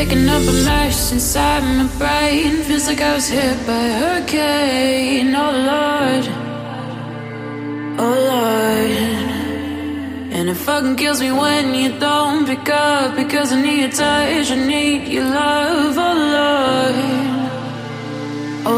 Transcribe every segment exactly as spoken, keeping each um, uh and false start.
Picking up a mess inside my brain. Feels like I was hit by a hurricane. Oh Lord, oh Lord. And it fucking kills me when you don't pick up, because I need your touch, I need your love. Oh Lord, oh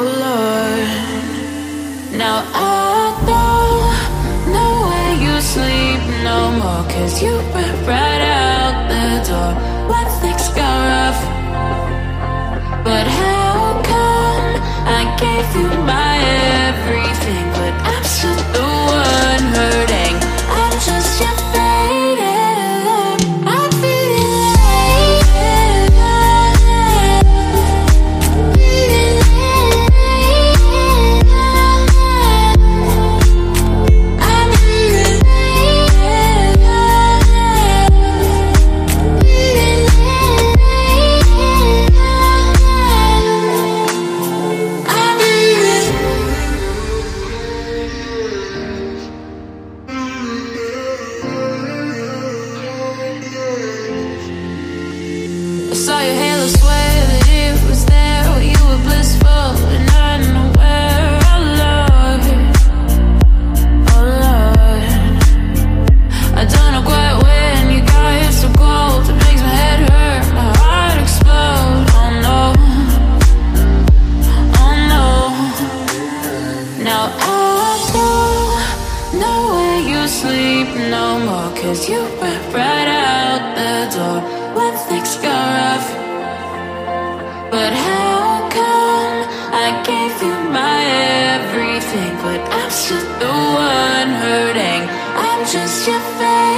Lord. Now I don't know where you sleep no more, cause you went right out the door when things got rough. But how come I gave you my everything, but I'm still the one hurting? I'm just your faded. I'm feeling late. I'm feeling I saw your halo, swear that it was there. You were blissful and unaware. Oh Lord, oh Lord. I don't know quite when you got here so cold. It makes my head hurt, my heart explode. Oh no, oh no. Now I don't know where you sleep no more, cause you went right out the door when things got rough. But how come I gave you my everything, but I'm still the one hurting? I'm just your face.